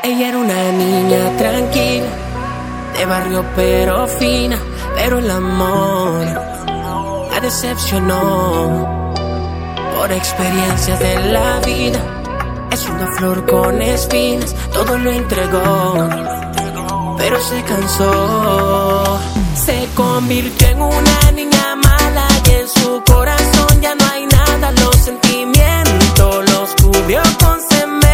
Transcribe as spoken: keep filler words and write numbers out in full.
Ella era una niña tranquila, de barrio pero fina, pero el amor la decepcionó. Por experiencias de la vida, es una flor con espinas, todo lo entregó, pero se cansó. Se convirtió en una niña